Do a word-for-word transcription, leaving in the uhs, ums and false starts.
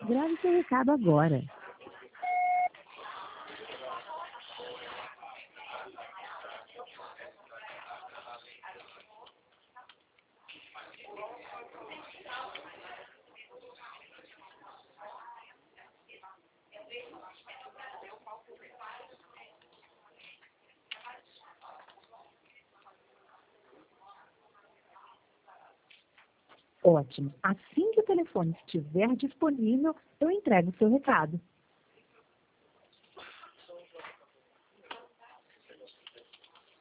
Grave seu recado agora. Ótimo. Assim que o telefone estiver disponível, eu entrego o seu recado.